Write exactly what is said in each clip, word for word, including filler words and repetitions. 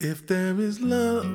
If there is love,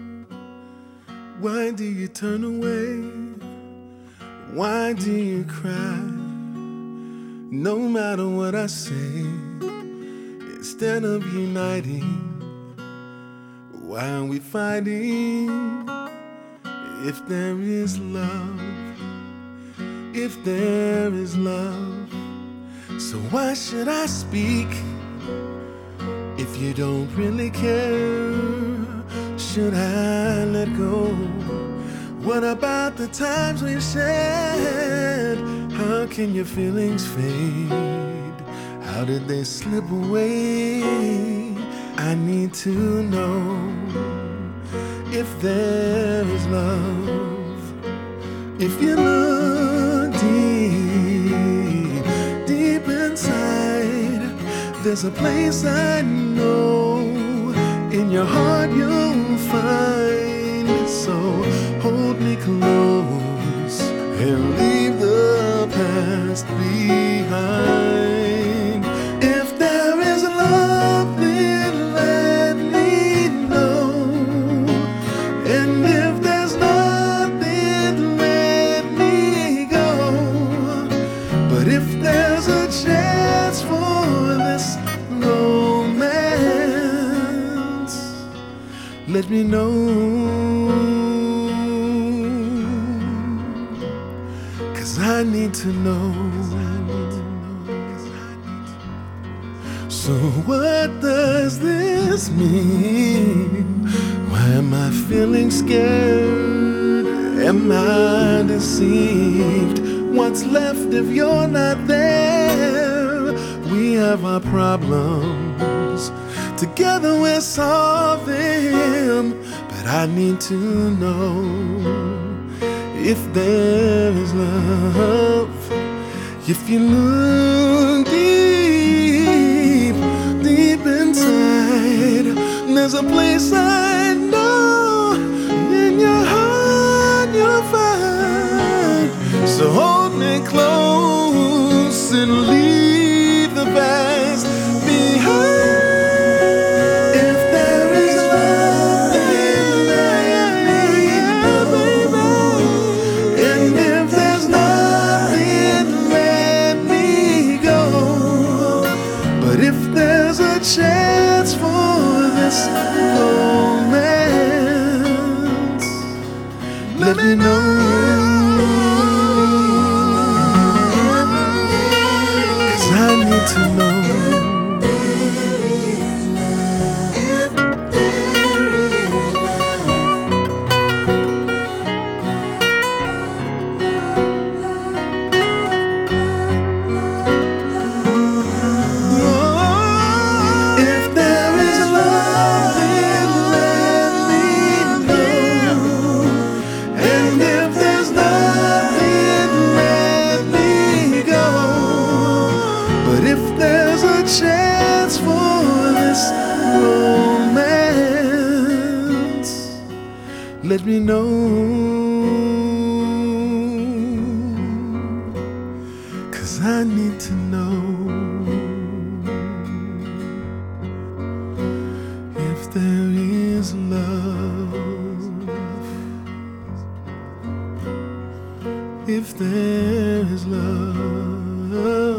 why do you turn away? Why do you cry? No matter what I say, instead of uniting, why are we fighting? If there is love, if there is love, so why should I speak? If you don't really care, should I let go? What about the times we shared? How can your feelings fade? How did they slip away? I need to know if there is love. If you look deep, deep inside, there's a place I know in your heart you'll find. So hold me close and leave the past behind. If there is love, then let me know. And if there's not, then let me go. But if there's a chance for this romance, let me know. 'Cause I need to know. So what does this mean? Why am I feeling scared? Am I deceived? What's left if you're not there? We have our problems, together we'll solve them. But I need to know if there is love. If you look deep, deep inside, there's a place I know in your heart you'll find. So hold me close and leave the past behind. If there is love, then let me know, baby. And if there's nothing, let me go. But if there's a chance for this romance, let me know. 'Cause I need to know. Chance for this romance, let me know. 'Cause I need to know if there is love, if there is love.